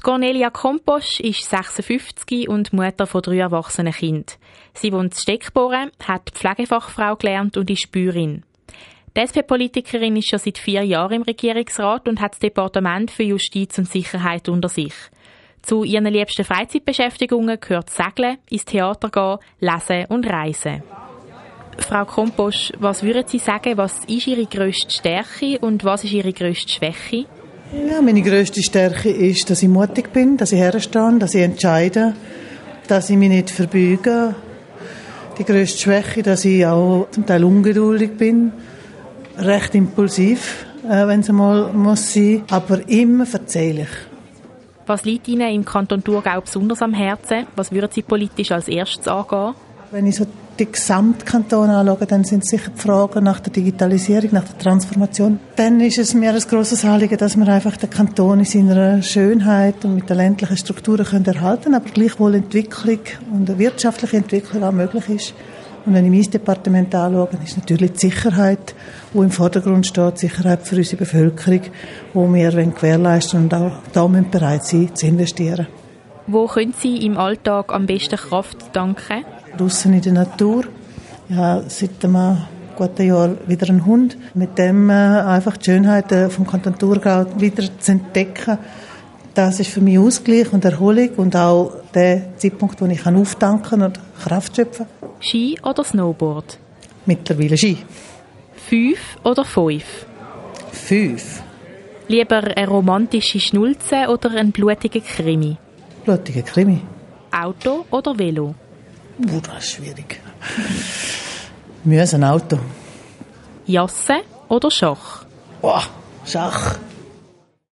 Cornelia Komposch ist 56 und Mutter von 3 erwachsenen Kindern. Sie wohnt in Steckboren, hat Pflegefachfrau gelernt und ist Bäuerin. Die SP-Politikerin ist schon seit 4 Jahren im Regierungsrat und hat das Departement für Justiz und Sicherheit unter sich. Zu ihren liebsten Freizeitbeschäftigungen gehört Segeln, ins Theater gehen, Lesen und Reisen. Frau Komposch, was würden Sie sagen, was ist Ihre grösste Stärke und was ist Ihre grösste Schwäche? Ja, meine grösste Stärke ist, dass ich mutig bin, dass ich herstehe, dass ich entscheide, dass ich mich nicht verbeuge. Die grösste Schwäche, dass ich auch zum Teil ungeduldig bin, recht impulsiv, wenn es einmal muss sein, aber immer verzeihlich. Was liegt Ihnen im Kanton Thurgau besonders am Herzen? Was würden Sie politisch als erstes angehen? Wenn ich so die Gesamtkanton anschaue, dann sind es sicher die Fragen nach der Digitalisierung, nach der Transformation. Dann ist es mir ein grosses Anliegen, dass wir einfach den Kanton in seiner Schönheit und mit den ländlichen Strukturen erhalten können, aber gleichwohl Entwicklung und eine wirtschaftliche Entwicklung auch möglich ist. Und wenn ich mein Departement anschaue, ist natürlich die Sicherheit, die im Vordergrund steht, Sicherheit für unsere Bevölkerung, die wir gewährleisten und auch da müssen bereit sein zu investieren. Wo können Sie im Alltag am besten Kraft tanken? Draussen in der Natur. Ich habe seit einem guten Jahr wieder einen Hund. Mit dem einfach die Schönheit vom Kanton Thurgau wieder zu entdecken, das ist für mich Ausgleich und Erholung und auch der Zeitpunkt, wo ich auftanken und Kraft schöpfen kann. Ski oder Snowboard? Mittlerweile Ski. 5 oder 5? 5. Lieber eine romantische Schnulze oder ein blutiger Krimi? Blutiger Krimi. Auto oder Velo? Das ist schwierig. Müssen Auto. Jasse oder Schach? Schach.